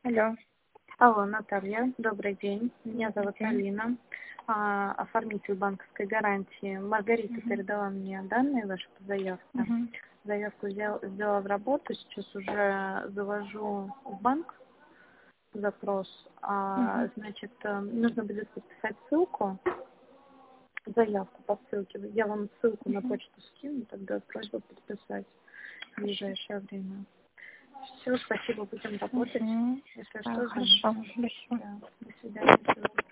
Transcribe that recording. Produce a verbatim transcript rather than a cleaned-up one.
Алло. Алло, Наталья, добрый день. Меня зовут День. Алина, а, оформитель банковской гарантии. Маргарита Мгм. передала мне данные ваши по заявке. Мгм. Заявку взял, взяла в работу, сейчас уже завожу в банк запрос. А, Мгм. значит, э, нужно будет подписать ссылку, заявку по ссылке. Я вам ссылку на Мгм. почту скину, тогда просьба подписать в ближайшее время. Все, спасибо, будем работать. Мгм. Если Да, что, хорошо. звоните. Спасибо. Да, до свидания. Всего доброго.